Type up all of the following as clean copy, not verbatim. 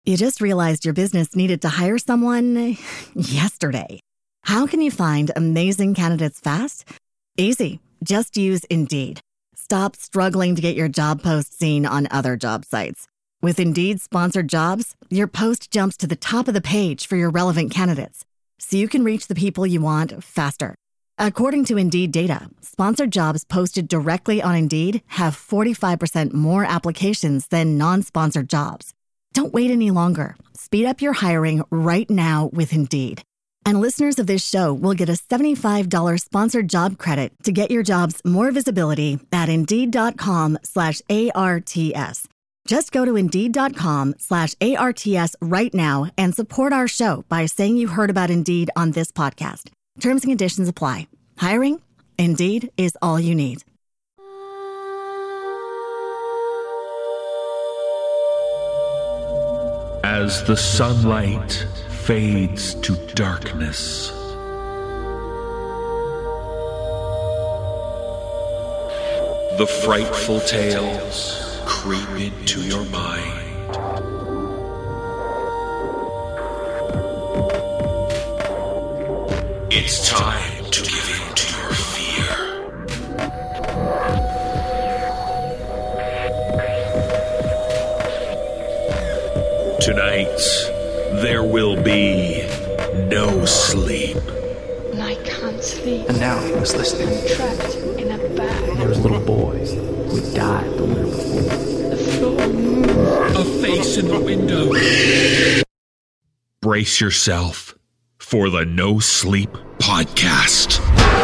You just realized your business needed to hire someone yesterday. How can you find amazing candidates fast? Easy. Just use Indeed. Stop struggling to get your job post seen on other job sites. With Indeed sponsored jobs, your post jumps to the top of the page for your relevant candidates, so you can reach the people you want faster. According to Indeed data, sponsored jobs posted directly on Indeed have 45% more applications than non-sponsored jobs. Don't wait any longer. Speed up your hiring right now with Indeed. And listeners of this show will get a $75 sponsored job credit to get your jobs more visibility at Indeed.com/ARTS. Just go to Indeed.com/ARTS right now and support our show by saying you heard about Indeed on this podcast. Terms and conditions apply. Hiring? Indeed is all you need. As the sunlight fades to darkness, the frightful tales creep into your mind. It's time to give in to your fear. Tonight, there will be no sleep. And I can't sleep. And now he was listening. I'm trapped in a bag. There was a little boy who died the winter before. The floor moves. A face in the window. Brace yourself for the No Sleep Podcast.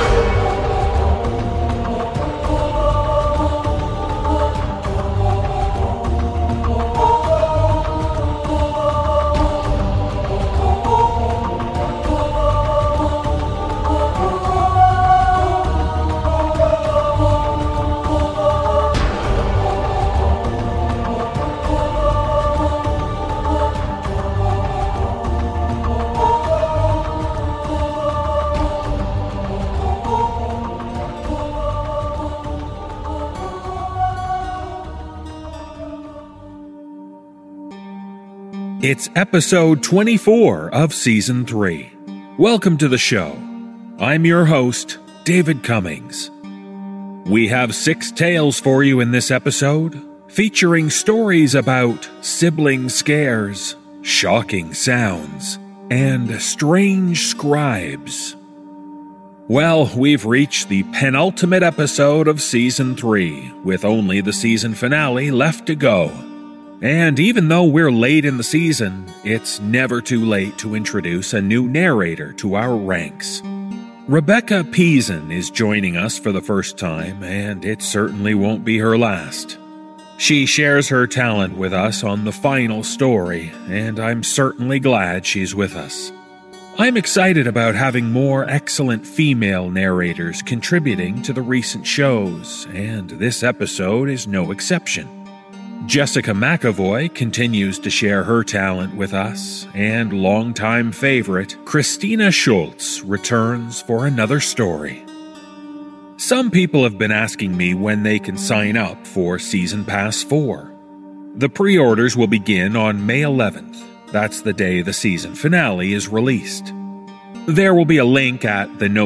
It's episode 24 of Season 3. Welcome to the show. I'm your host, David Cummings. We have 6 tales for you in this episode, featuring stories about sibling scares, shocking sounds, and strange scribes. Well, we've reached the penultimate episode of Season 3, with only the season finale left to go. And even though we're late in the season, it's never too late to introduce a new narrator to our ranks. Rebecca Peason is joining us for the first time, and it certainly won't be her last. She shares her talent with us on the final story, and I'm certainly glad she's with us. I'm excited about having more excellent female narrators contributing to the recent shows, and this episode is no exception. Jessica McAvoy continues to share her talent with us, and longtime favorite Christina Schultz returns for another story. Some people have been asking me when they can sign up for Season Pass 4. The pre-orders will begin on May 11th. That's the day the season finale is released. There will be a link at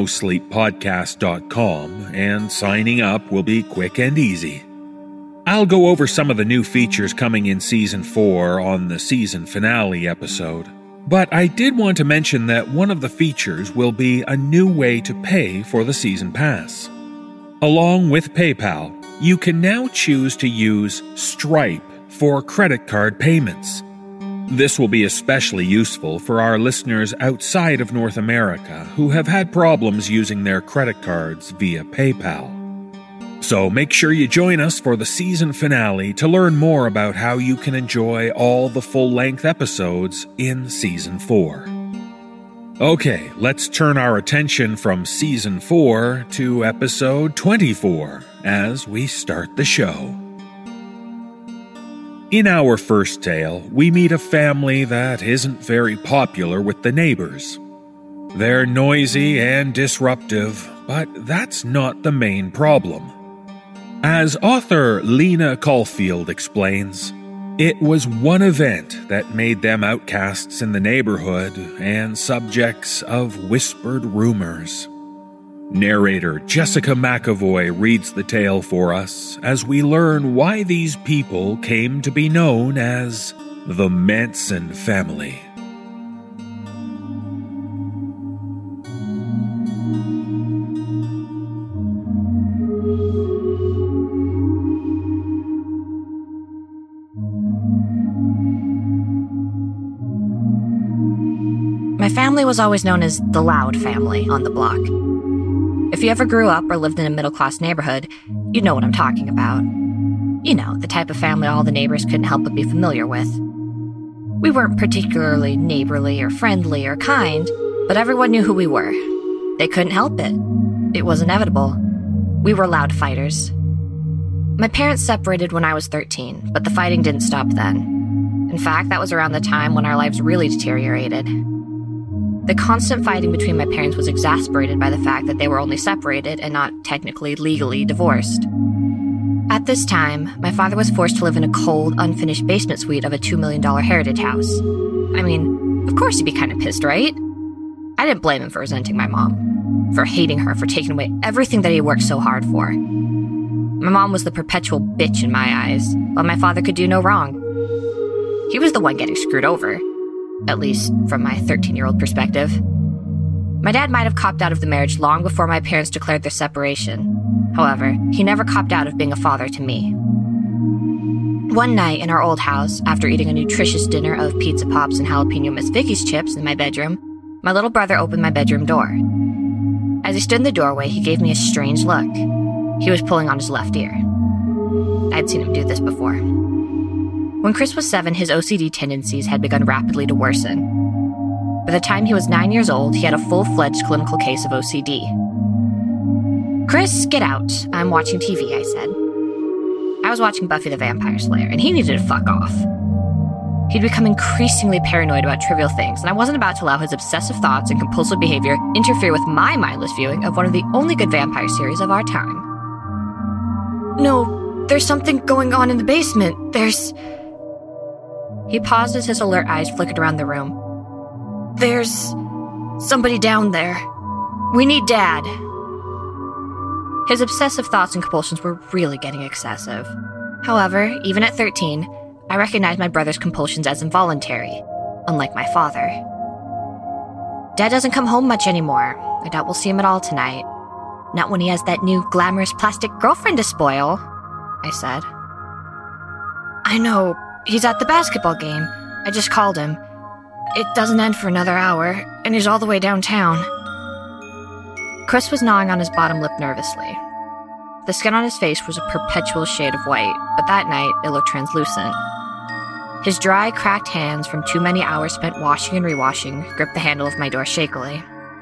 thenosleeppodcast.com, and signing up will be quick and easy. I'll go over some of the new features coming in Season 4 on the season finale episode, but I did want to mention that one of the features will be a new way to pay for the Season Pass. Along with PayPal, you can now choose to use Stripe for credit card payments. This will be especially useful for our listeners outside of North America who have had problems using their credit cards via PayPal. So make sure you join us for the season finale to learn more about how you can enjoy all the full-length episodes in Season 4. Okay, let's turn our attention from Season 4 to Episode 24 as we start the show. In our first tale, we meet a family that isn't very popular with the neighbors. They're noisy and disruptive, but that's not the main problem. As author Lena Caulfield explains, It was one event that made them outcasts in the neighborhood and subjects of whispered rumors. Narrator Jessica McAvoy reads the tale for us as we learn why these people came to be known as the Manson family. My family was always known as the loud family on the block. If you ever grew up or lived in a middle-class neighborhood, you'd know what I'm talking about. You know, the type of family all the neighbors couldn't help but be familiar with. We weren't particularly neighborly or friendly or kind, but everyone knew who we were. They couldn't help it. It was inevitable. We were loud fighters. My parents separated when I was 13, but the fighting didn't stop then. In fact, that was around the time when our lives really deteriorated. The constant fighting between my parents was exacerbated by the fact that they were only separated and not technically legally divorced. At this time, my father was forced to live in a cold, unfinished basement suite of a $2 million heritage house. I mean, of course he'd be kind of pissed, right? I didn't blame him for resenting my mom, for hating her for taking away everything that he worked so hard for. My mom was the perpetual bitch in my eyes, while my father could do no wrong. He was the one getting screwed over. At least, from my 13-year-old perspective. My dad might have copped out of the marriage long before my parents declared their separation. However, he never copped out of being a father to me. One night in our old house, after eating a nutritious dinner of pizza pops and jalapeno Miss Vicky's chips in my bedroom, my little brother opened my bedroom door. As he stood in the doorway, he gave me a strange look. He was pulling on his left ear. I'd seen him do this before. When Chris was 7, his OCD tendencies had begun rapidly to worsen. By the time he was 9 years old, he had a full-fledged clinical case of OCD. "Chris, get out. I'm watching TV," I said. I was watching Buffy the Vampire Slayer, and he needed to fuck off. He'd become increasingly paranoid about trivial things, and I wasn't about to allow his obsessive thoughts and compulsive behavior interfere with my mindless viewing of one of the only good vampire series of our time. "No, there's something going on in the basement. There's..." He paused as his alert eyes flickered around the room. "There's somebody down there. We need Dad." His obsessive thoughts and compulsions were really getting excessive. However, even at 13, I recognized my brother's compulsions as involuntary, unlike my father. "Dad doesn't come home much anymore. I doubt we'll see him at all tonight. Not when he has that new glamorous plastic girlfriend to spoil," I said. "I know. He's at the basketball game. I just called him. It doesn't end for another hour, and he's all the way downtown." Chris was gnawing on his bottom lip nervously. The skin on his face was a perpetual shade of white, but that night it looked translucent. His dry, cracked hands from too many hours spent washing and rewashing gripped the handle of my door shakily.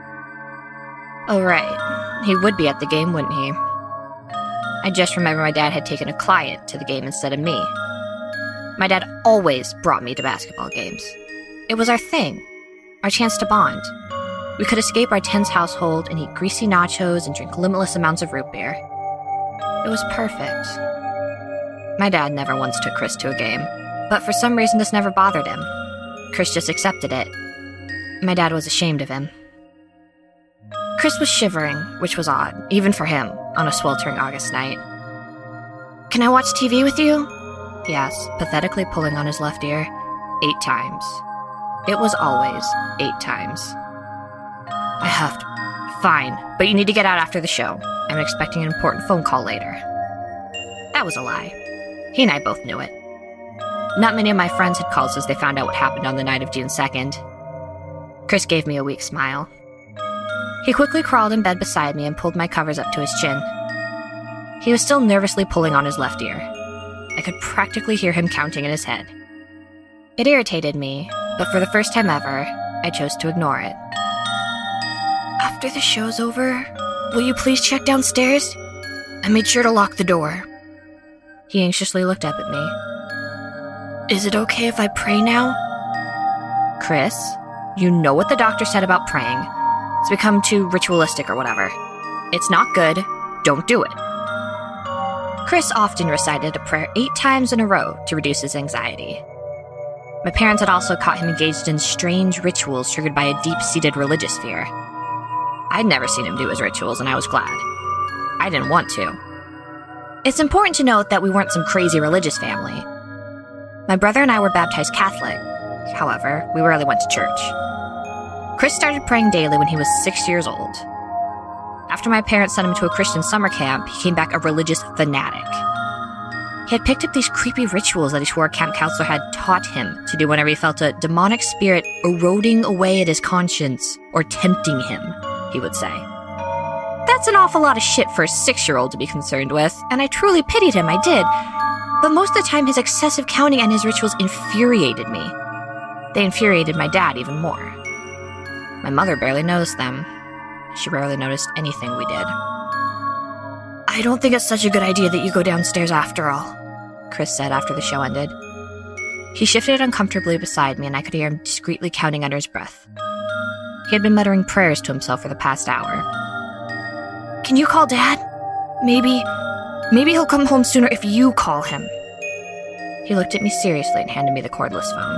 Oh right, he would be at the game, wouldn't he? I just remember my dad had taken a client to the game instead of me. My dad always brought me to basketball games. It was our thing, our chance to bond. We could escape our tense household and eat greasy nachos and drink limitless amounts of root beer. It was perfect. My dad never once took Chris to a game, but for some reason this never bothered him. Chris just accepted it. My dad was ashamed of him. Chris was shivering, which was odd, even for him, on a sweltering August night. "Can I watch TV with you?" he asked, pathetically pulling on his left ear. 8 times. It was always 8 times. "I have to." "Fine, but you need to get out after the show. I'm expecting an important phone call later." That was a lie. He and I both knew it. Not many of my friends had called since they found out what happened on the night of June 2nd. Chris gave me a weak smile. He quickly crawled in bed beside me and pulled my covers up to his chin. He was still nervously pulling on his left ear. I could practically hear him counting in his head. It irritated me, but for the first time ever, I chose to ignore it. "After the show's over, will you please check downstairs? I made sure to lock the door." He anxiously looked up at me. "Is it okay if I pray now?" "Chris, you know what the doctor said about praying. It's become too ritualistic or whatever. It's not good. Don't do it." Chris often recited a prayer 8 times in a row to reduce his anxiety. My parents had also caught him engaged in strange rituals triggered by a deep-seated religious fear. I'd never seen him do his rituals, and I was glad. I didn't want to. It's important to note that we weren't some crazy religious family. My brother and I were baptized Catholic. However, we rarely went to church. Chris started praying daily when he was 6 years old. After my parents sent him to a Christian summer camp, he came back a religious fanatic. He had picked up these creepy rituals that he swore a camp counselor had taught him to do whenever he felt a demonic spirit eroding away at his conscience or tempting him, he would say. That's an awful lot of shit for a 6-year-old to be concerned with, and I truly pitied him, I did. But most of the time, his excessive counting and his rituals infuriated me. They infuriated my dad even more. My mother barely noticed them. She rarely noticed anything we did. I don't think it's such a good idea that you go downstairs after all, Chris said after the show ended. He shifted uncomfortably beside me, and I could hear him discreetly counting under his breath. He had been muttering prayers to himself for the past hour. Can you call Dad? Maybe he'll come home sooner if you call him. He looked at me seriously and handed me the cordless phone.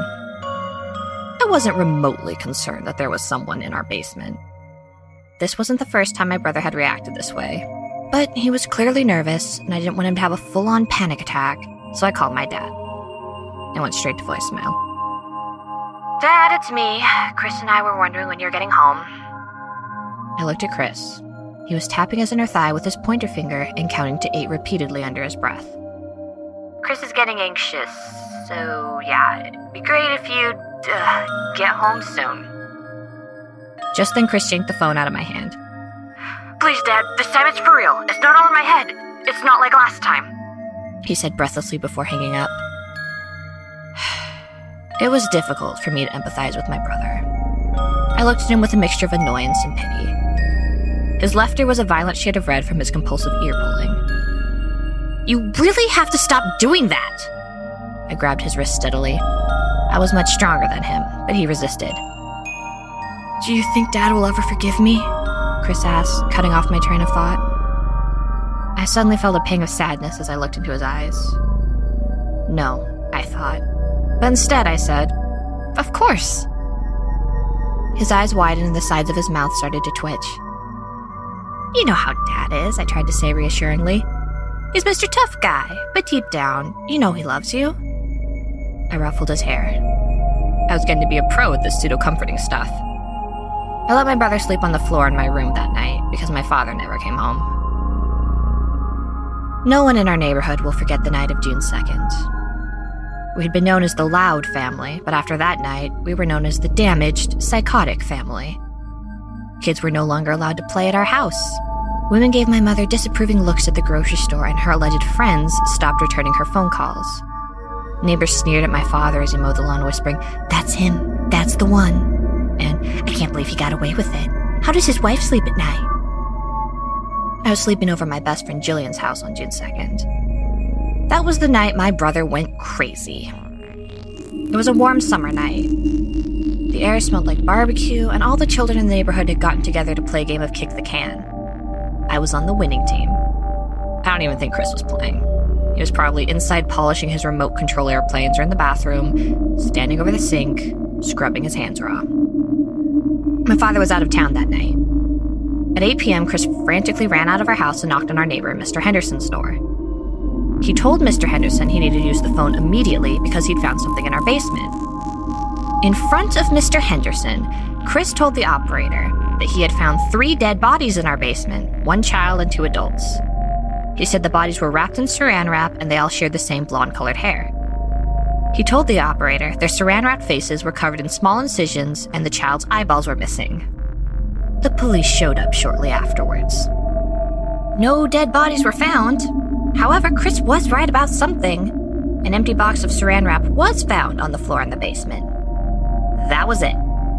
I wasn't remotely concerned that there was someone in our basement. This wasn't the first time my brother had reacted this way, but he was clearly nervous, and I didn't want him to have a full-on panic attack, so I called my dad. I went straight to voicemail. Dad, it's me. Chris and I were wondering when you're getting home. I looked at Chris. He was tapping his inner thigh with his pointer finger and counting to 8 repeatedly under his breath. Chris is getting anxious, so yeah, it'd be great if you'd get home soon. Just then Chris yanked the phone out of my hand. Please, Dad, this time it's for real. It's not all in my head. It's not like last time, he said breathlessly before hanging up. It was difficult for me to empathize with my brother. I looked at him with a mixture of annoyance and pity. His left ear was a violent shade of red from his compulsive ear pulling. You really have to stop doing that! I grabbed his wrist steadily. I was much stronger than him, but he resisted. Do you think Dad will ever forgive me? Chris asked, cutting off my train of thought. I suddenly felt a pang of sadness as I looked into his eyes. No, I thought. But instead I said, Of course. His eyes widened and the sides of his mouth started to twitch. You know how Dad is, I tried to say reassuringly. He's Mr. Tough Guy, but deep down, you know he loves you. I ruffled his hair. I was getting to be a pro at this pseudo-comforting stuff. I let my brother sleep on the floor in my room that night because my father never came home. No one in our neighborhood will forget the night of June 2nd. We had been known as the Loud family, but after that night, we were known as the Damaged, Psychotic family. Kids were no longer allowed to play at our house. Women gave my mother disapproving looks at the grocery store, and her alleged friends stopped returning her phone calls. Neighbors sneered at my father as he mowed the lawn, whispering, That's him. That's the one. And I can't believe he got away with it. How does his wife sleep at night? I was sleeping over my best friend Jillian's house on June 2nd. That was the night my brother went crazy. It was a warm summer night. The air smelled like barbecue, and all the children in the neighborhood had gotten together to play a game of kick the can. I was on the winning team. I don't even think Chris was playing. He was probably inside polishing his remote control airplanes or in the bathroom, standing over the sink, scrubbing his hands raw. My father was out of town that night. At 8 p.m., Chris frantically ran out of our house and knocked on our neighbor, Mr. Henderson's door. He told Mr. Henderson he needed to use the phone immediately because he'd found something in our basement. In front of Mr. Henderson, Chris told the operator that he had found 3 dead bodies in our basement, 1 child and 2 adults. He said the bodies were wrapped in saran wrap and they all shared the same blonde-colored hair. He told the operator their saran-wrapped faces were covered in small incisions and the child's eyeballs were missing. The police showed up shortly afterwards. No dead bodies were found. However, Chris was right about something. An empty box of saran wrap was found on the floor in the basement. That was it.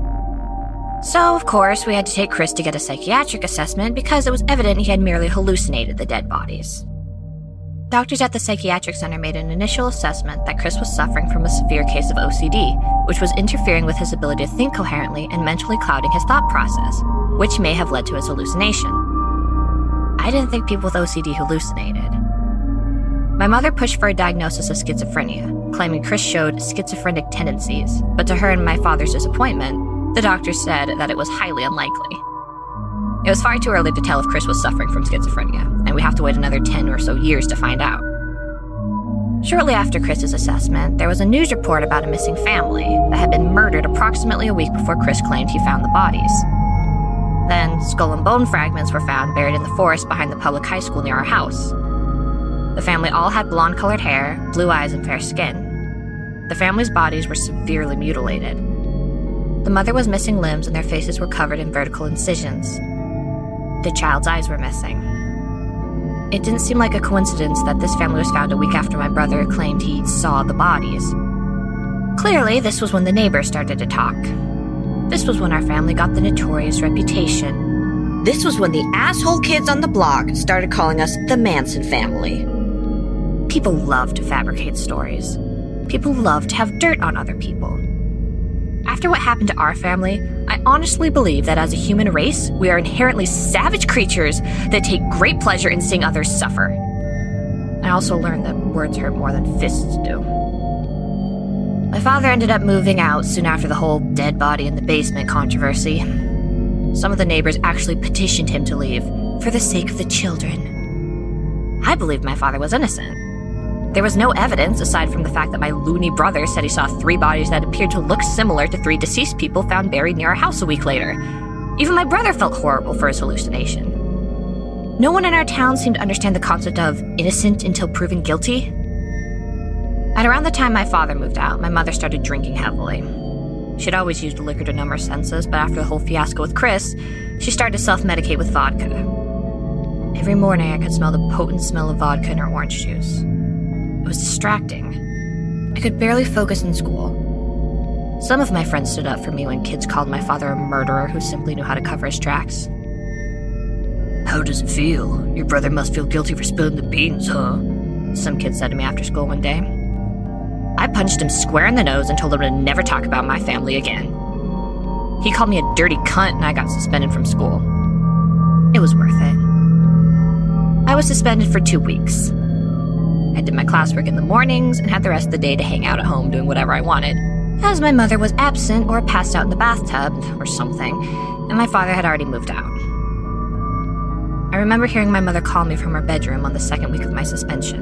So, of course, we had to take Chris to get a psychiatric assessment because it was evident he had merely hallucinated the dead bodies. Doctors at the psychiatric center made an initial assessment that Chris was suffering from a severe case of OCD, which was interfering with his ability to think coherently and mentally clouding his thought process, which may have led to his hallucination. I didn't think people with OCD hallucinated. My mother pushed for a diagnosis of schizophrenia, claiming Chris showed schizophrenic tendencies, but to her and my father's disappointment, the doctor said that it was highly unlikely. It was far too early to tell if Chris was suffering from schizophrenia, and we have to wait another 10 or so years to find out. Shortly after Chris's assessment, there was a news report about a missing family that had been murdered approximately a week before Chris claimed he found the bodies. Then, skull and bone fragments were found buried in the forest behind the public high school near our house. The family all had blonde-colored hair, blue eyes, and fair skin. The family's bodies were severely mutilated. The mother was missing limbs and their faces were covered in vertical incisions. The child's eyes were missing. It didn't seem like a coincidence that this family was found a week after my brother claimed he saw the bodies. Clearly, this was when the neighbors started to talk. This was when our family got the notorious reputation. This was when the asshole kids on the block started calling us the Manson family. People love to fabricate stories. People love to have dirt on other people. After what happened to our family, I honestly believe that as a human race, we are inherently savage creatures that take great pleasure in seeing others suffer. I also learned that words hurt more than fists do. My father ended up moving out soon after the whole dead body in the basement controversy. Some of the neighbors actually petitioned him to leave for the sake of the children. I believed my father was innocent. There was no evidence aside from the fact that my loony brother said he saw 3 bodies that appeared to look similar to 3 deceased people found buried near our house a week later. Even my brother felt horrible for his hallucination. No one in our town seemed to understand the concept of innocent until proven guilty. At around the time my father moved out, my mother started drinking heavily. She'd always used liquor to numb her senses, but after the whole fiasco with Chris, she started to self-medicate with vodka. Every morning I could smell the potent smell of vodka in her orange juice. It was distracting. I could barely focus in school. Some of my friends stood up for me when kids called my father a murderer who simply knew how to cover his tracks. "How does it feel? Your brother must feel guilty for spilling the beans, huh?" some kid said to me after school one day. I punched him square in the nose and told him to never talk about my family again. He called me a dirty cunt and I got suspended from school. It was worth it. I was suspended for 2 weeks. I did my classwork in the mornings and had the rest of the day to hang out at home doing whatever I wanted, as my mother was absent or passed out in the bathtub or something, and my father had already moved out. I remember hearing my mother call me from her bedroom on the 2nd week of my suspension.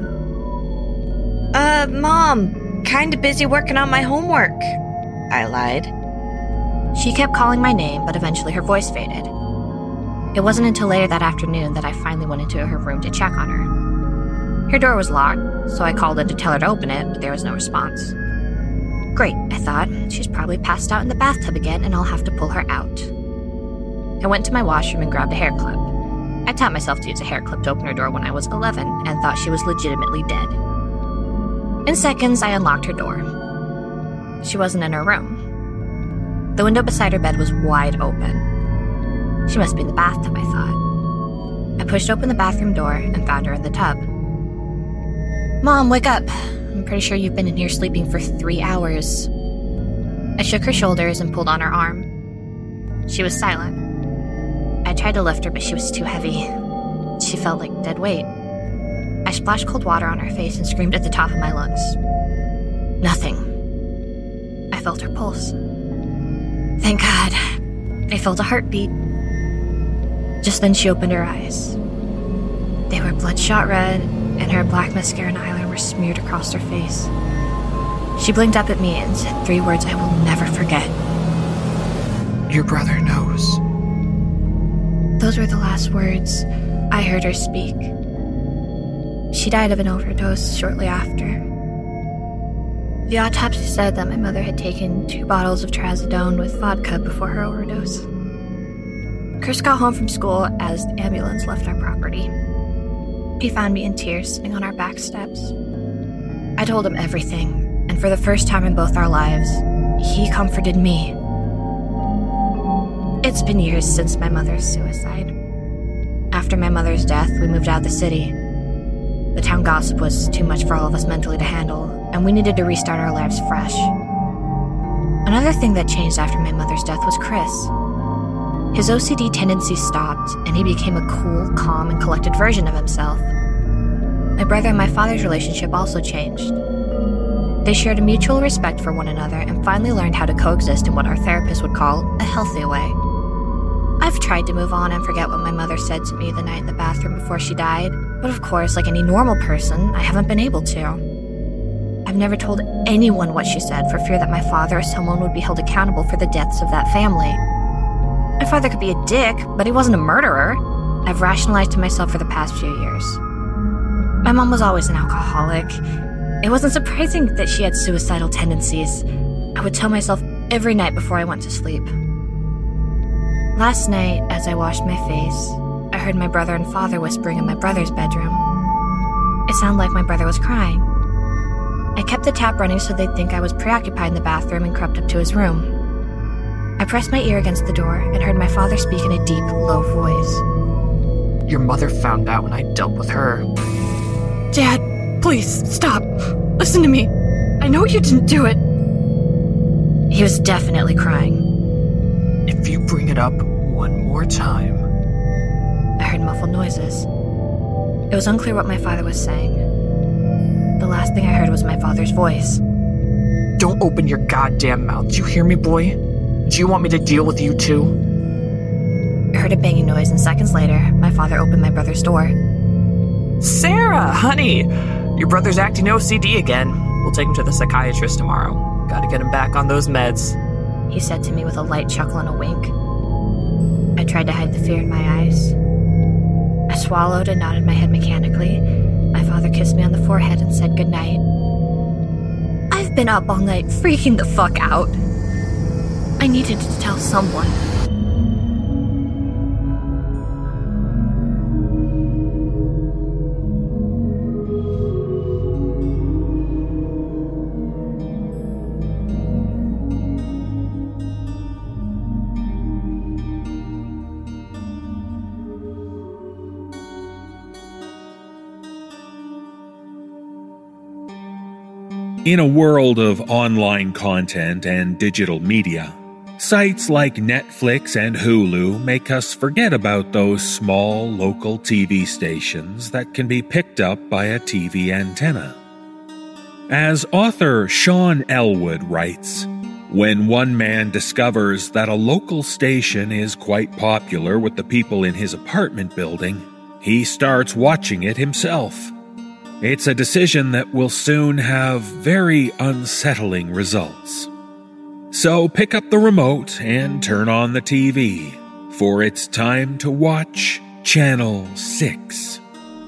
Mom, kinda busy working on my homework," I lied. She kept calling my name, but eventually her voice faded. It wasn't until later that afternoon that I finally went into her room to check on her. Her door was locked, so I called in to tell her to open it, but there was no response. Great, I thought. She's probably passed out in the bathtub again, and I'll have to pull her out. I went to my washroom and grabbed a hair clip. I taught myself to use a hair clip to open her door when I was 11, and thought she was legitimately dead. In seconds, I unlocked her door. She wasn't in her room. The window beside her bed was wide open. She must be in the bathtub, I thought. I pushed open the bathroom door and found her in the tub. "Mom, wake up. I'm pretty sure you've been in here sleeping for 3 hours. I shook her shoulders and pulled on her arm. She was silent. I tried to lift her, but she was too heavy. She felt like dead weight. I splashed cold water on her face and screamed at the top of my lungs. Nothing. I felt her pulse. Thank God. I felt a heartbeat. Just then she opened her eyes. They were bloodshot red, and her black mascara and eyeliner were smeared across her face. She blinked up at me and said 3 words I will never forget. Your brother knows. Those were the last words I heard her speak. She died of an overdose shortly after. The autopsy said that my mother had taken 2 bottles of trazodone with vodka before her overdose. Chris got home from school as the ambulance left our property. He found me in tears sitting on our back steps. I told him everything, and for the first time in both our lives, he comforted me. It's been years since my mother's suicide. After my mother's death, we moved out of the city. The town gossip was too much for all of us mentally to handle, and we needed to restart our lives fresh. Another thing that changed after my mother's death was Chris. His OCD tendencies stopped, and he became a cool, calm, and collected version of himself. My brother and my father's relationship also changed. They shared a mutual respect for one another and finally learned how to coexist in what our therapist would call a healthy way. I've tried to move on and forget what my mother said to me the night in the bathroom before she died, but of course, like any normal person, I haven't been able to. I've never told anyone what she said for fear that my father or someone would be held accountable for the deaths of that family. My father could be a dick, but he wasn't a murderer. I've rationalized to myself for the past few years. My mom was always an alcoholic. It wasn't surprising that she had suicidal tendencies. I would tell myself every night before I went to sleep. Last night, as I washed my face, I heard my brother and father whispering in my brother's bedroom. It sounded like my brother was crying. I kept the tap running so they'd think I was preoccupied in the bathroom and crept up to his room. I pressed my ear against the door and heard my father speak in a deep, low voice. Your mother found out when I dealt with her. Dad, please, stop. Listen to me. I know you didn't do it. He was definitely crying. If you bring it up one more time... I heard muffled noises. It was unclear what my father was saying. The last thing I heard was my father's voice. Don't open your goddamn mouth. Do you hear me, boy? Do you want me to deal with you too? I heard a banging noise, and seconds later, my father opened my brother's door. Sarah, honey! Your brother's acting OCD again. We'll take him to the psychiatrist tomorrow. Gotta get him back on those meds. He said to me with a light chuckle and a wink. I tried to hide the fear in my eyes. I swallowed and nodded my head mechanically. My father kissed me on the forehead and said goodnight. I've been up all night freaking the fuck out. I needed to tell someone. In a world of online content and digital media, sites like Netflix and Hulu make us forget about those small local TV stations that can be picked up by a TV antenna. As author Sean Elwood writes, when one man discovers that a local station is quite popular with the people in his apartment building, he starts watching it himself. It's a decision that will soon have very unsettling results. So pick up the remote and turn on the TV, for it's time to watch Channel 6.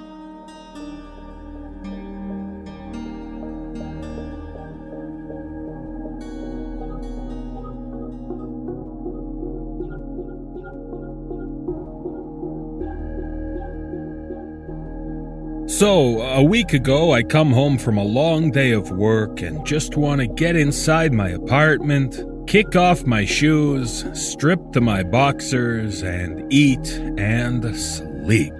So, a week ago I come home from a long day of work and just want to get inside my apartment, kick off my shoes, strip to my boxers, and eat and sleep.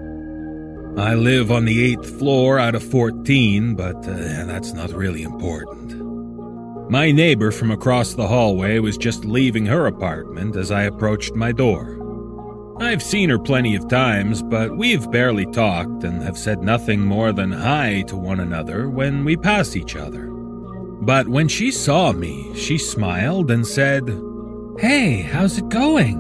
I live on the 8th floor out of 14, but that's not really important. My neighbor from across the hallway was just leaving her apartment as I approached my door. I've seen her plenty of times, but we've barely talked and have said nothing more than hi to one another when we pass each other. But when she saw me, she smiled and said, "Hey, how's it going?"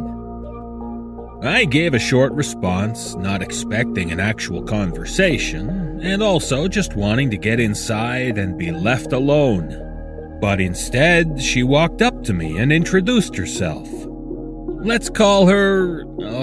I gave a short response, not expecting an actual conversation, and also just wanting to get inside and be left alone. But instead, she walked up to me and introduced herself. Let's call her,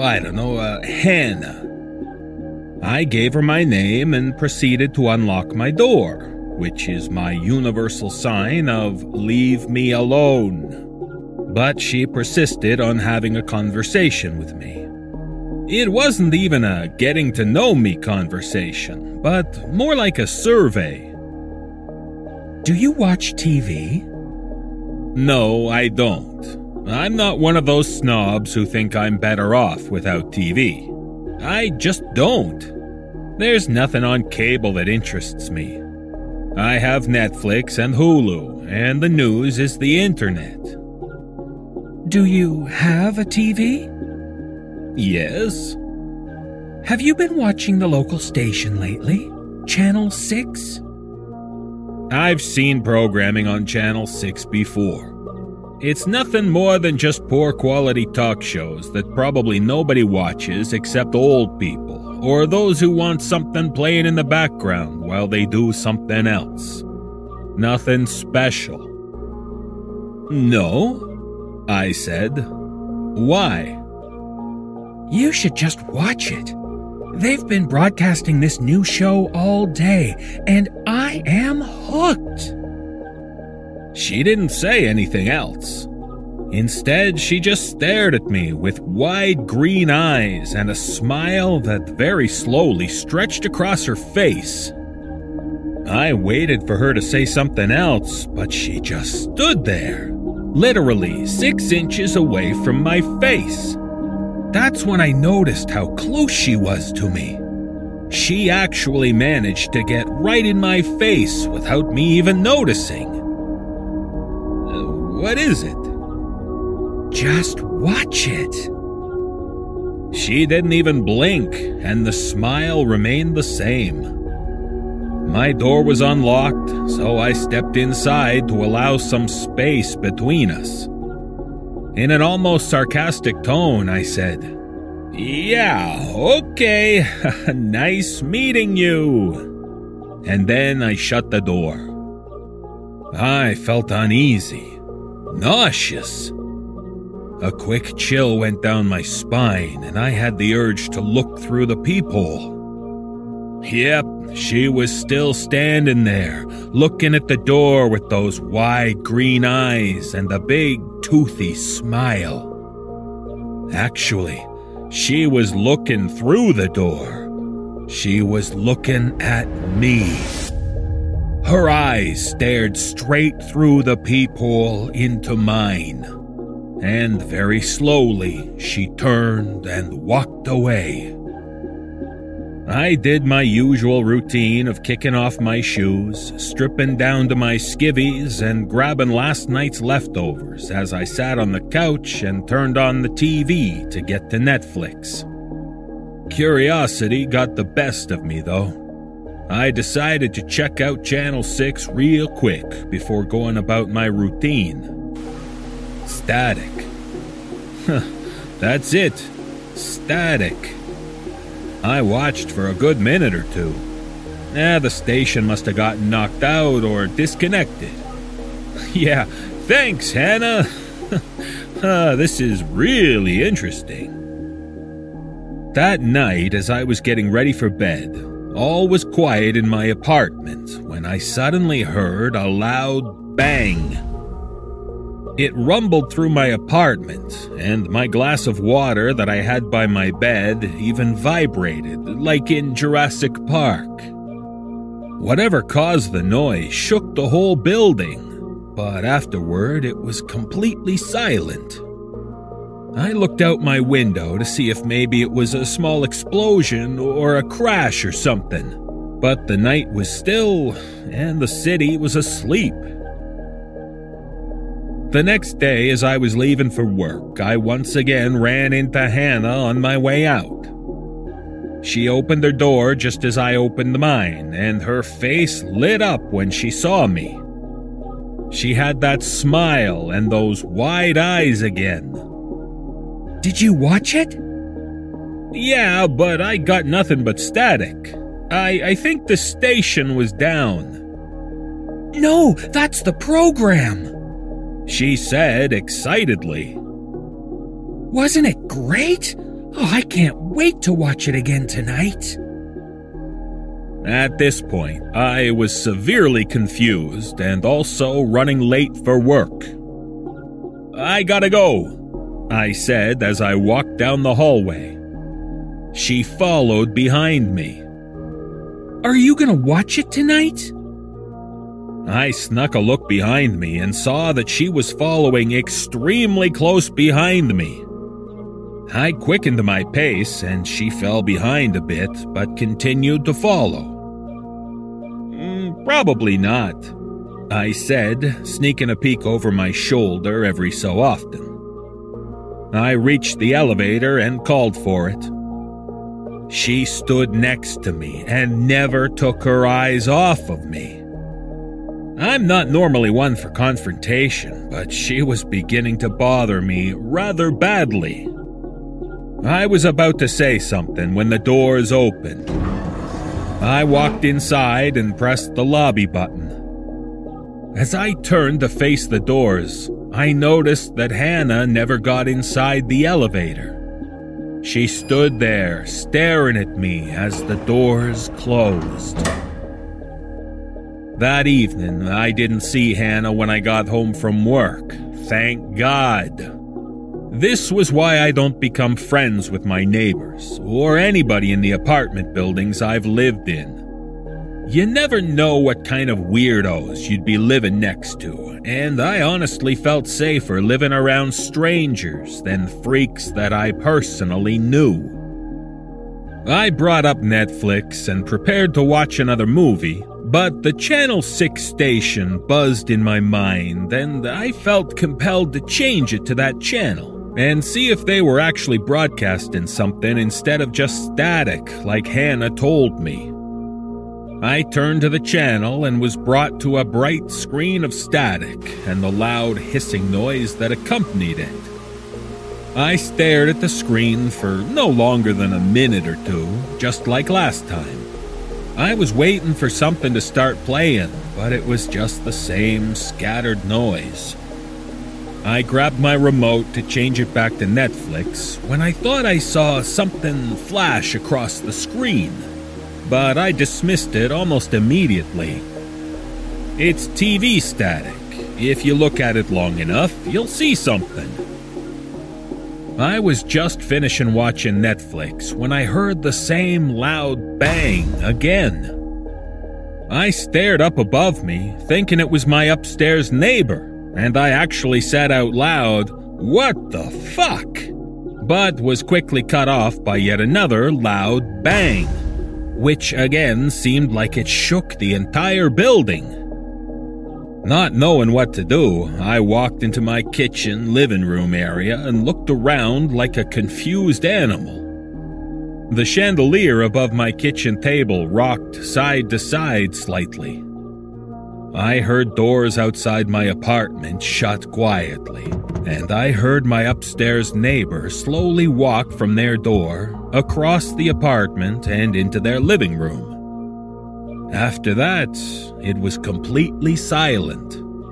Hannah. I gave her my name and proceeded to unlock my door, which is my universal sign of leave me alone. But she persisted on having a conversation with me. It wasn't even a getting to know me conversation, but more like a survey. Do you watch TV? No, I don't. I'm not one of those snobs who think I'm better off without TV. I just don't. There's nothing on cable that interests me. I have Netflix and Hulu, and the news is the internet. Do you have a TV? Yes. Have you been watching the local station lately? Channel 6? I've seen programming on Channel 6 before. It's nothing more than just poor quality talk shows that probably nobody watches except old people or those who want something playing in the background while they do something else. Nothing special. No, I said. Why? You should just watch it. They've been broadcasting this new show all day, and I am hooked. She didn't say anything else. Instead, she just stared at me with wide green eyes and a smile that very slowly stretched across her face. I waited for her to say something else, but she just stood there, literally 6 inches away from my face. That's when I noticed how close she was to me. She actually managed to get right in my face without me even noticing. What is it? Just watch it. She didn't even blink, and the smile remained the same. My door was unlocked, so I stepped inside to allow some space between us. In an almost sarcastic tone, I said, "Yeah, okay, nice meeting you." And then I shut the door. I felt uneasy, nauseous. A quick chill went down my spine, and I had the urge to look through the peephole. Yep, she was still standing there, looking at the door with those wide green eyes and the big, toothy smile. Actually, she was looking through the door. She was looking at me. Her eyes stared straight through the peephole into mine. And very slowly, she turned and walked away. I did my usual routine of kicking off my shoes, stripping down to my skivvies, and grabbing last night's leftovers as I sat on the couch and turned on the TV to get to Netflix. Curiosity got the best of me, though. I decided to check out Channel 6 real quick before going about my routine. Static. That's it. Static. I watched for a good minute or two. The station must have gotten knocked out or disconnected. Yeah, thanks, Hannah. This is really interesting. That night, as I was getting ready for bed, all was quiet in my apartment when I suddenly heard a loud bang. It rumbled through my apartment, and my glass of water that I had by my bed even vibrated, like in Jurassic Park. Whatever caused the noise shook the whole building, but afterward it was completely silent. I looked out my window to see if maybe it was a small explosion or a crash or something, but the night was still, and the city was asleep. The next day, as I was leaving for work, I once again ran into Hannah on my way out. She opened her door just as I opened mine, and her face lit up when she saw me. She had that smile and those wide eyes again. Did you watch it? Yeah, but I got nothing but static. I think the station was down. No, that's the program, she said excitedly. Wasn't it great? Oh, I can't wait to watch it again tonight. At this point, I was severely confused and also running late for work. I gotta go, I said as I walked down the hallway. She followed behind me. Are you gonna watch it tonight? I snuck a look behind me and saw that she was following extremely close behind me. I quickened my pace and she fell behind a bit but continued to follow. Probably not, I said, sneaking a peek over my shoulder every so often. I reached the elevator and called for it. She stood next to me and never took her eyes off of me. I'm not normally one for confrontation, but she was beginning to bother me rather badly. I was about to say something when the doors opened. I walked inside and pressed the lobby button. As I turned to face the doors, I noticed that Hannah never got inside the elevator. She stood there, staring at me as the doors closed. That evening, I didn't see Hannah when I got home from work. Thank God. This was why I don't become friends with my neighbors, or anybody in the apartment buildings I've lived in. You never know what kind of weirdos you'd be living next to, and I honestly felt safer living around strangers than freaks that I personally knew. I brought up Netflix and prepared to watch another movie, but the Channel 6 station buzzed in my mind, and I felt compelled to change it to that channel and see if they were actually broadcasting something instead of just static like Hannah told me. I turned to the channel and was brought to a bright screen of static and the loud hissing noise that accompanied it. I stared at the screen for no longer than a minute or two, just like last time. I was waiting for something to start playing, but it was just the same scattered noise. I grabbed my remote to change it back to Netflix when I thought I saw something flash across the screen, but I dismissed it almost immediately. It's TV static. If you look at it long enough, you'll see something. I was just finishing watching Netflix when I heard the same loud bang again. I stared up above me, thinking it was my upstairs neighbor, and I actually said out loud, "What the fuck?" but was quickly cut off by yet another loud bang, which again seemed like it shook the entire building. Not knowing what to do, I walked into my kitchen living room area and looked around like a confused animal. The chandelier above my kitchen table rocked side to side slightly. I heard doors outside my apartment shut quietly, and I heard my upstairs neighbor slowly walk from their door across the apartment and into their living room. After that, it was completely silent.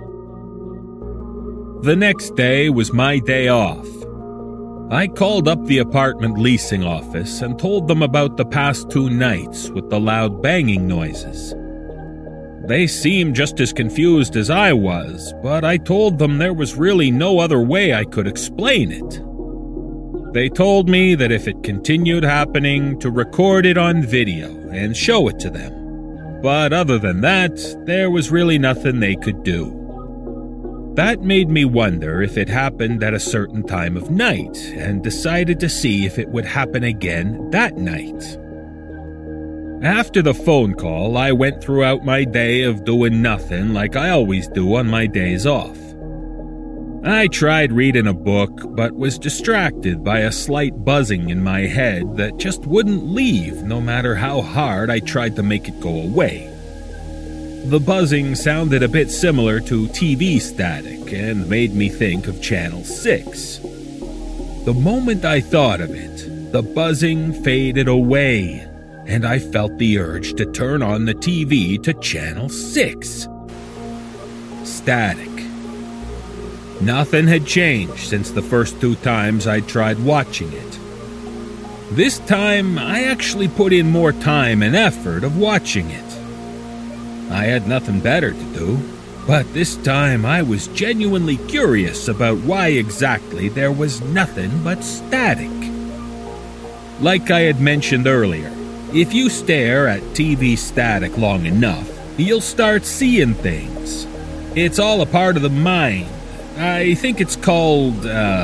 The next day was my day off. I called up the apartment leasing office and told them about the past 2 nights with the loud banging noises. They seemed just as confused as I was, but I told them there was really no other way I could explain it. They told me that if it continued happening, to record it on video and show it to them. But other than that, there was really nothing they could do. That made me wonder if it happened at a certain time of night, and decided to see if it would happen again that night. After the phone call, I went throughout my day of doing nothing like I always do on my days off. I tried reading a book, but was distracted by a slight buzzing in my head that just wouldn't leave no matter how hard I tried to make it go away. The buzzing sounded a bit similar to TV static and made me think of Channel 6. The moment I thought of it, the buzzing faded away, and I felt the urge to turn on the TV to Channel 6. Static. Nothing had changed since the first 2 times I tried watching it. This time, I actually put in more time and effort of watching it. I had nothing better to do, but this time I was genuinely curious about why exactly there was nothing but static. Like I had mentioned earlier, if you stare at TV static long enough, you'll start seeing things. It's all a part of the mind. I think it's called,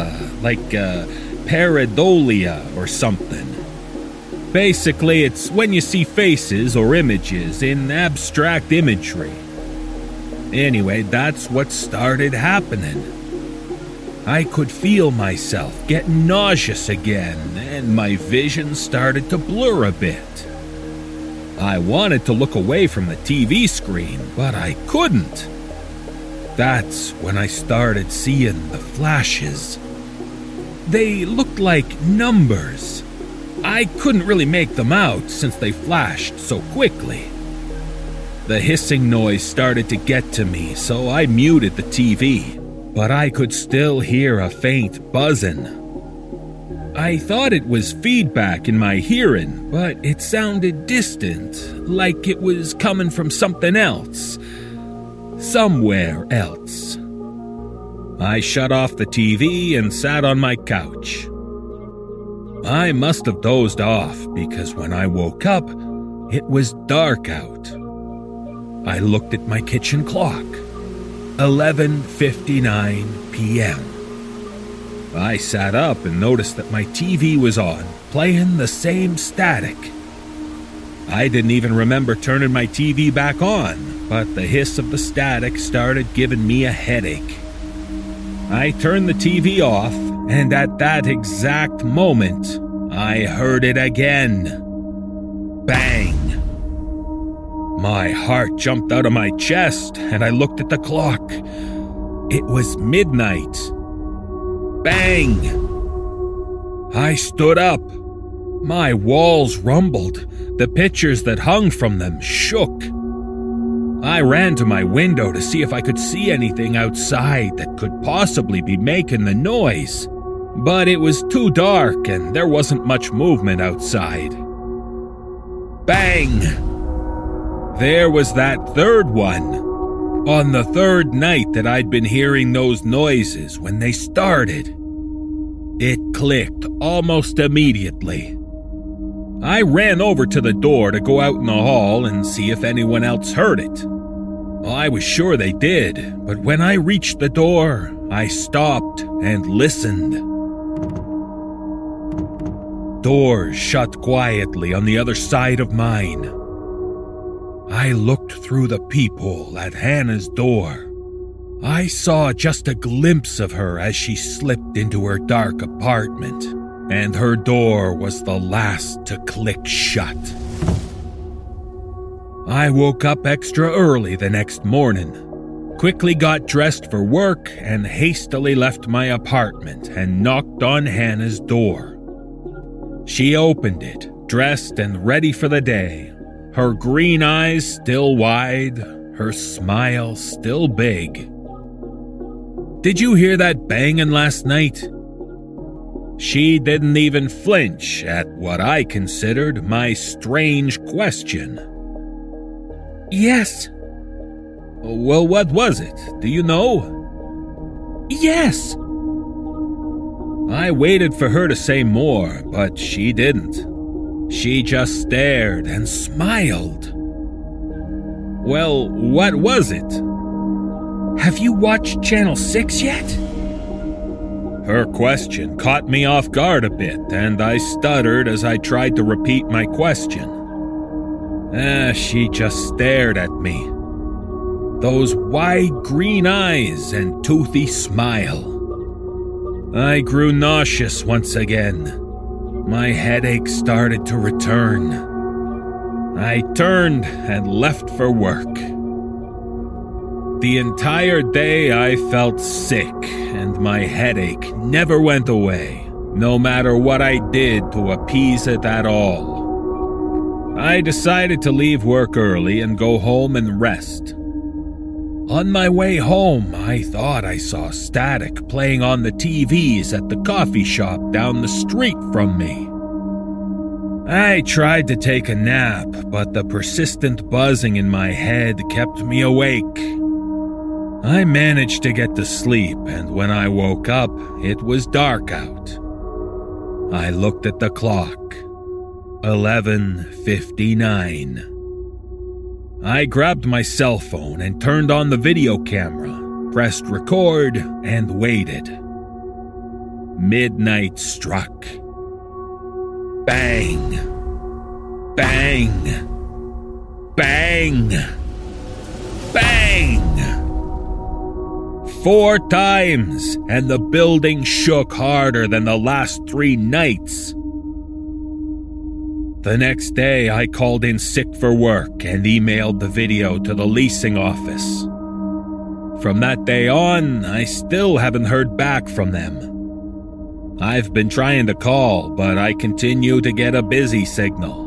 pareidolia or something. Basically, it's when you see faces or images in abstract imagery. Anyway, that's what started happening. I could feel myself getting nauseous again, and my vision started to blur a bit. I wanted to look away from the TV screen, but I couldn't. That's when I started seeing the flashes. They looked like numbers. I couldn't really make them out since they flashed so quickly. The hissing noise started to get to me, so I muted the TV, but I could still hear a faint buzzing. I thought it was feedback in my hearing, but it sounded distant, like it was coming from something else. Somewhere else. I shut off the TV and sat on my couch. I must have dozed off because when I woke up, it was dark out. I looked at my kitchen clock. 11:59 p.m. I sat up and noticed that my TV was on, playing the same static. I didn't even remember turning my TV back on, but the hiss of the static started giving me a headache. I turned the TV off, and at that exact moment, I heard it again. Bang! My heart jumped out of my chest, and I looked at the clock. It was midnight. Bang! I stood up. My walls rumbled. The pictures that hung from them shook. I ran to my window to see if I could see anything outside that could possibly be making the noise. But it was too dark and there wasn't much movement outside. Bang! There was that third one. On the third night that I'd been hearing those noises when they started. It clicked almost immediately. I ran over to the door to go out in the hall and see if anyone else heard it. I was sure they did, but when I reached the door, I stopped and listened. Doors shut quietly on the other side of mine. I looked through the peephole at Hannah's door. I saw just a glimpse of her as she slipped into her dark apartment, and her door was the last to click shut. I woke up extra early the next morning, quickly got dressed for work, and hastily left my apartment and knocked on Hannah's door. She opened it, dressed and ready for the day, her green eyes still wide, her smile still big. "Did you hear that banging last night?" She didn't even flinch at what I considered my strange question. "Yes." "Well, what was it? Do you know?" "Yes." I waited for her to say more, but she didn't. She just stared and smiled. "Well, what was it?" "Have you watched Channel 6 yet?" Her question caught me off guard a bit, and I stuttered as I tried to repeat my question. She just stared at me. Those wide green eyes and toothy smile. I grew nauseous once again. My headache started to return. I turned and left for work. The entire day I felt sick, and my headache never went away, no matter what I did to appease it at all. I decided to leave work early and go home and rest. On my way home, I thought I saw static playing on the TVs at the coffee shop down the street from me. I tried to take a nap, but the persistent buzzing in my head kept me awake. I managed to get to sleep, and when I woke up, it was dark out. I looked at the clock. 11:59. I grabbed my cell phone and turned on the video camera, pressed record, and waited. Midnight struck. Bang! Bang! Bang! Bang! 4 times, and the building shook harder than the last 3 nights. The next day, I called in sick for work and emailed the video to the leasing office. From that day on, I still haven't heard back from them. I've been trying to call, but I continue to get a busy signal.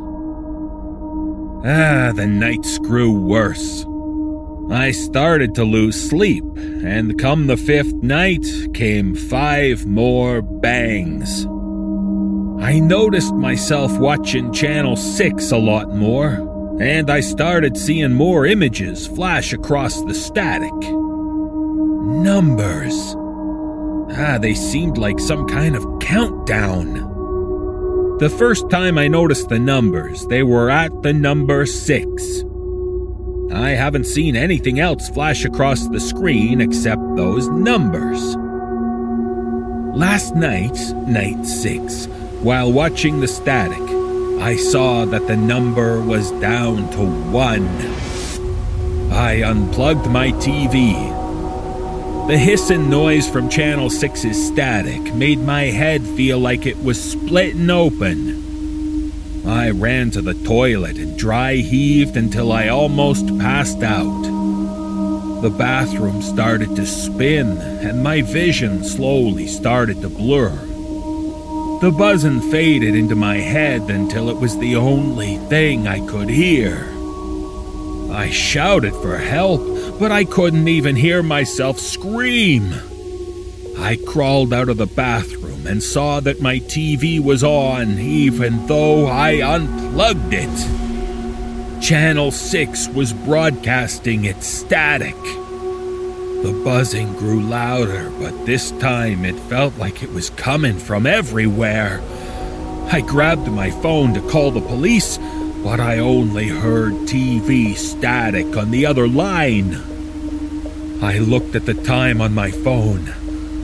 The nights grew worse. I started to lose sleep, and come the 5th night came 5 more bangs. I noticed myself watching Channel 6 a lot more, and I started seeing more images flash across the static. Numbers. They seemed like some kind of countdown. The first time I noticed the numbers, they were at the number 6. I haven't seen anything else flash across the screen except those numbers. Last night, night 6, while watching the static, I saw that the number was down to 1. I unplugged my TV. The hissing noise from Channel 6's static made my head feel like it was splitting open. I ran to the toilet and dry heaved until I almost passed out. The bathroom started to spin, and my vision slowly started to blur. The buzzing faded into my head until it was the only thing I could hear. I shouted for help, but I couldn't even hear myself scream. I crawled out of the bathroom and saw that my TV was on, even though I unplugged it. Channel 6 was broadcasting its static. The buzzing grew louder, but this time it felt like it was coming from everywhere. I grabbed my phone to call the police, but I only heard TV static on the other line. I looked at the time on my phone.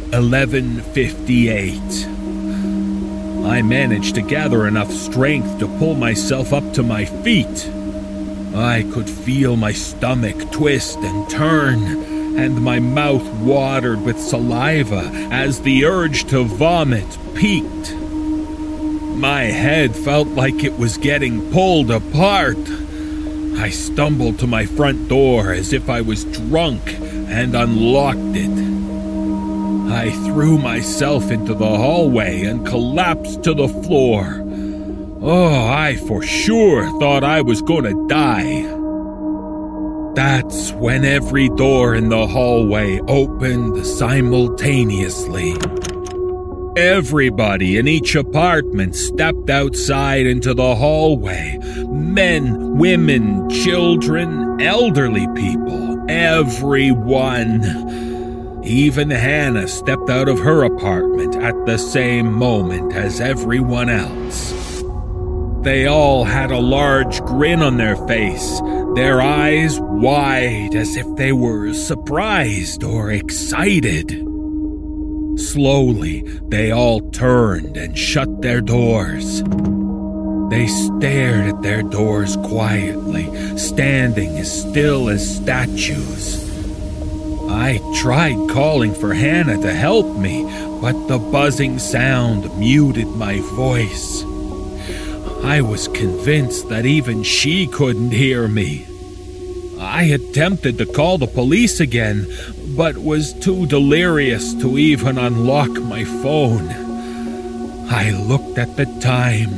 11:58. I managed to gather enough strength to pull myself up to my feet. I could feel my stomach twist and turn, and my mouth watered with saliva as the urge to vomit peaked. My head felt like it was getting pulled apart. I stumbled to my front door as if I was drunk and unlocked it. I threw myself into the hallway and collapsed to the floor. I for sure thought I was gonna die. That's when every door in the hallway opened simultaneously. Everybody in each apartment stepped outside into the hallway. Men, women, children, elderly people, everyone. Even Hannah stepped out of her apartment at the same moment as everyone else. They all had a large grin on their face, their eyes wide as if they were surprised or excited. Slowly, they all turned and shut their doors. They stared at their doors quietly, standing as still as statues. I tried calling for Hannah to help me, but the buzzing sound muted my voice. I was convinced that even she couldn't hear me. I attempted to call the police again, but was too delirious to even unlock my phone. I looked at the time.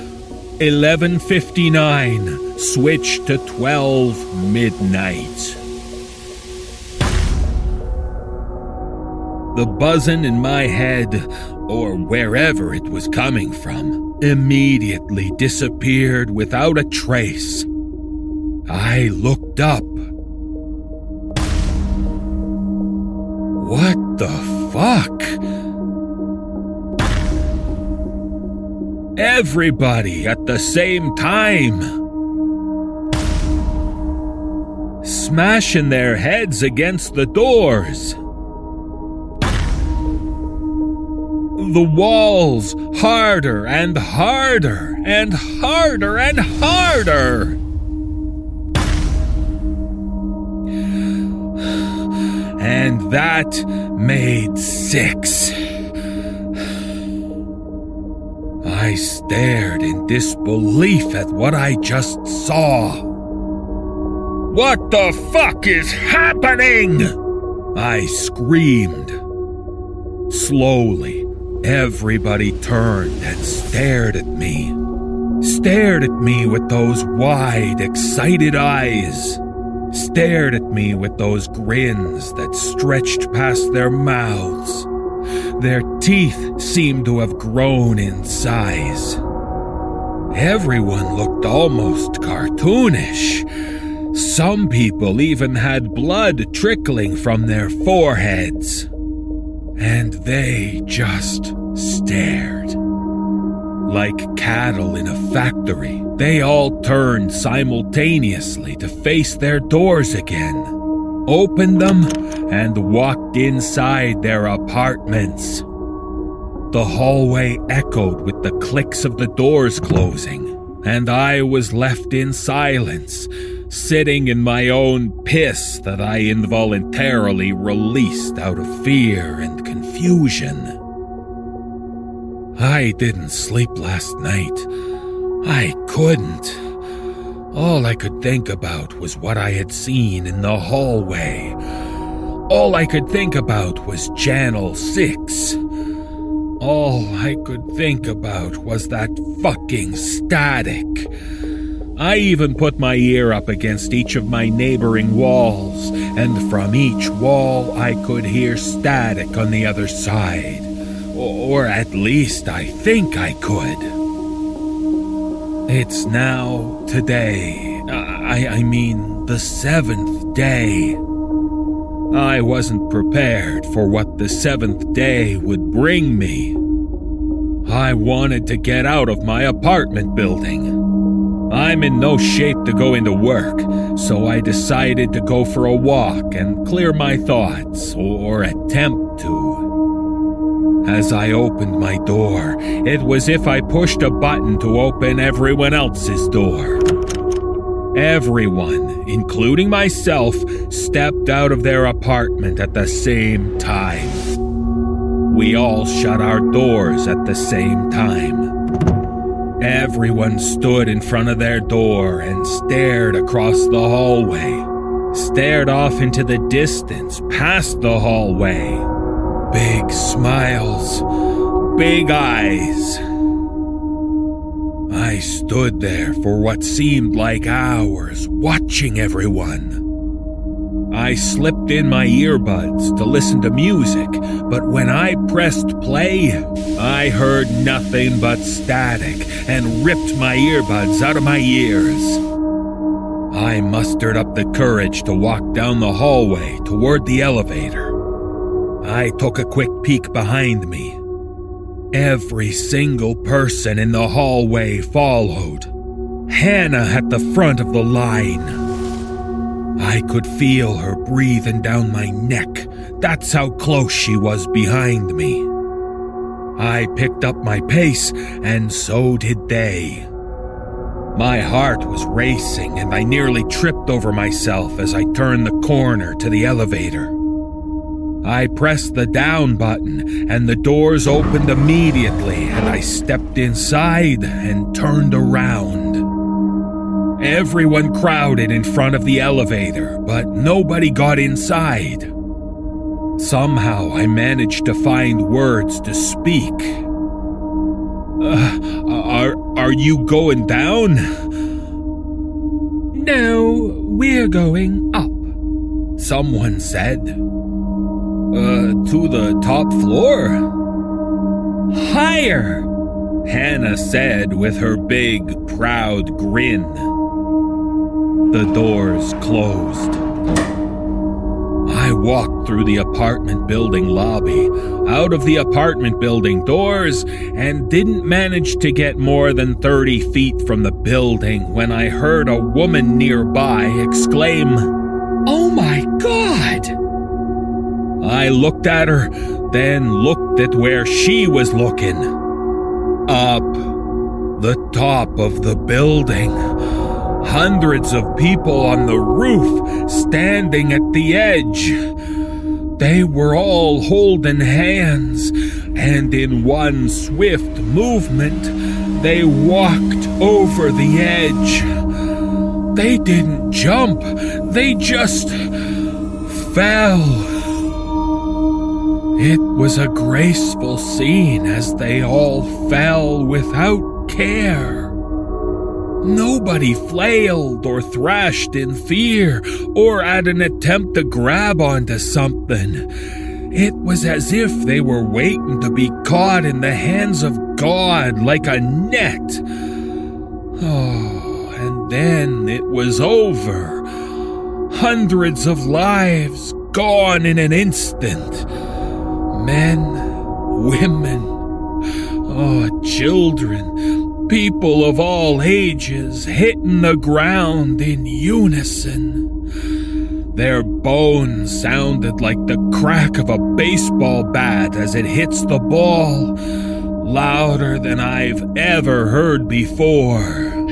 11:59, switched to 12 midnight. The buzzing in my head, or wherever it was coming from, immediately disappeared without a trace. I looked up. What the fuck? Everybody at the same time. Smashing their heads against the doors. The walls harder and harder and harder and harder. and that made 6. I stared in disbelief at what I just saw. "What the fuck is happening?" I screamed. Slowly, everybody turned and stared at me. Stared at me with those wide, excited eyes. Stared at me with those grins that stretched past their mouths. Their teeth seemed to have grown in size. Everyone looked almost cartoonish. Some people even had blood trickling from their foreheads. And they just stared. Like cattle in a factory, they all turned simultaneously to face their doors again, opened them, and walked inside their apartments. The hallway echoed with the clicks of the doors closing, and I was left in silence, sitting in my own piss that I involuntarily released out of fear and confusion. I didn't sleep last night. I couldn't. All I could think about was what I had seen in the hallway. All I could think about was Channel 6. All I could think about was that fucking static. I even put my ear up against each of my neighboring walls, and from each wall I could hear static on the other side. Or at least I think I could. It's now today. I mean, the 7th day. I wasn't prepared for what the 7th day would bring me. I wanted to get out of my apartment building. I'm in no shape to go into work, so I decided to go for a walk and clear my thoughts, or attempt to. As I opened my door, it was as if I pushed a button to open everyone else's door. Everyone, including myself, stepped out of their apartment at the same time. We all shut our doors at the same time. Everyone stood in front of their door and stared across the hallway, stared off into the distance past the hallway. Big smiles, big eyes. I stood there for what seemed like hours, watching everyone. I slipped in my earbuds to listen to music, but when I pressed play, I heard nothing but static and ripped my earbuds out of my ears. I mustered up the courage to walk down the hallway toward the elevator. I took a quick peek behind me. Every single person in the hallway followed. Hannah at the front of the line. I could feel her breathing down my neck. That's how close she was behind me. I picked up my pace, and so did they. My heart was racing, and I nearly tripped over myself as I turned the corner to the elevator. I pressed the down button, and the doors opened immediately, and I stepped inside and turned around. Everyone crowded in front of the elevator, but nobody got inside. Somehow I managed to find words to speak. Are you going down? No, we're going up, someone said. To the top floor? Higher, Hannah said with her big, proud grin. The doors closed. I walked through the apartment building lobby, out of the apartment building doors, and didn't manage to get more than 30 feet from the building when I heard a woman nearby exclaim, "Oh my God!" I looked at her, then looked at where she was looking. Up the top of the building. Hundreds of people on the roof, standing at the edge. They were all holding hands, and in one swift movement, they walked over the edge. They didn't jump, they just fell. It was a graceful scene as they all fell without care. Nobody flailed or thrashed in fear or at an attempt to grab onto something. It was as if they were waiting to be caught in the hands of God like a net. Oh, and then it was over. Hundreds of lives gone in an instant. Men, women, children, people of all ages hitting the ground in unison. Their bones sounded like the crack of a baseball bat as it hits the ball, louder than I've ever heard before.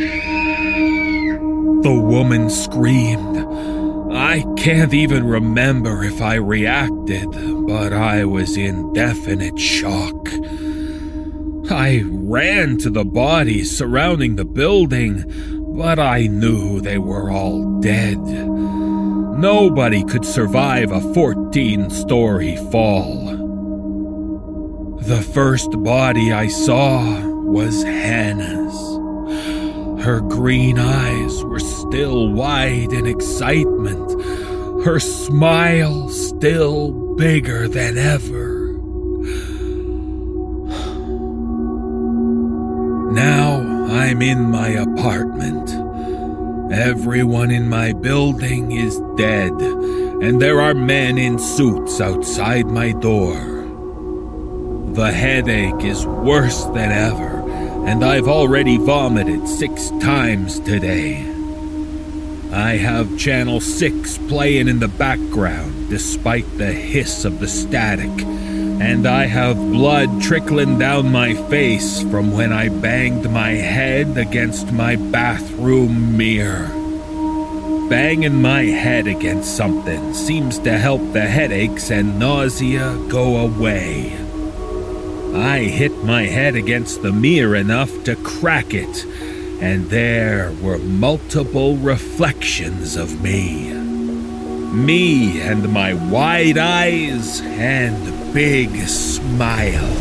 The woman screamed. I can't even remember if I reacted, but I was in definite shock. I ran to the bodies surrounding the building, but I knew they were all dead. Nobody could survive a 14-story fall. The first body I saw was Hannah's. Her green eyes were still wide in excitement, her smile still bigger than ever. Now I'm in my apartment. Everyone in my building is dead, and there are men in suits outside my door. The headache is worse than ever, and I've already vomited 6 times today. I have Channel 6 playing in the background despite the hiss of the static, and I have blood trickling down my face from when I banged my head against my bathroom mirror. Banging my head against something seems to help the headaches and nausea go away. I hit my head against the mirror enough to crack it, and there were multiple reflections of me. Me and my wide eyes and big smile.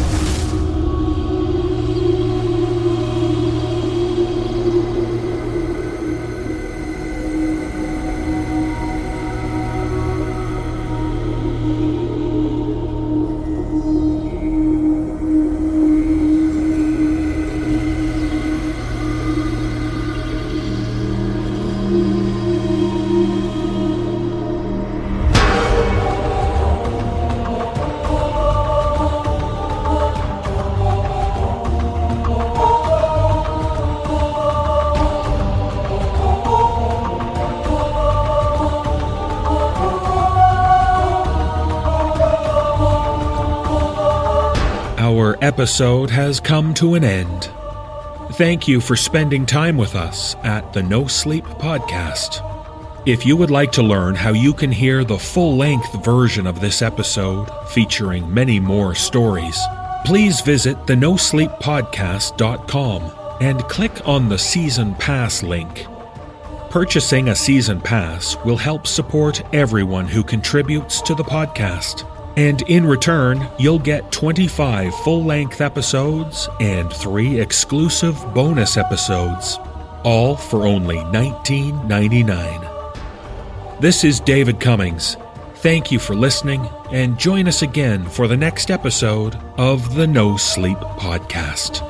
Our episode has come to an end. Thank you for spending time with us at the No Sleep Podcast. If you would like to learn how you can hear the full-length version of this episode, featuring many more stories, please visit thenosleeppodcast.com and click on the Season Pass link. Purchasing a Season Pass will help support everyone who contributes to the podcast. And in return, you'll get 25 full-length episodes and 3 exclusive bonus episodes, all for only $19.99. This is David Cummings. Thank you for listening, and join us again for the next episode of the No Sleep Podcast.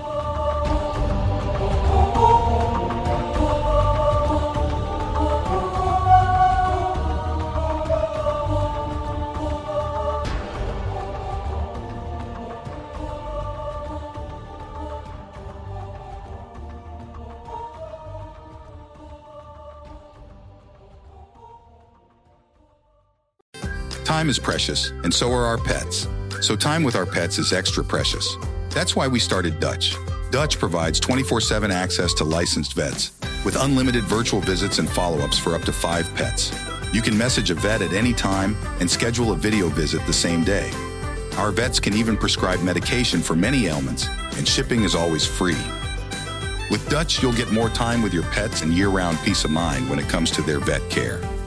Time is precious, and so are our pets. So time with our pets is extra precious. That's why we started Dutch. Dutch provides 24/7 access to licensed vets, with unlimited virtual visits and follow-ups for up to 5 pets. You can message a vet at any time and schedule a video visit the same day. Our vets can even prescribe medication for many ailments, and shipping is always free. With Dutch, you'll get more time with your pets and year-round peace of mind when it comes to their vet care.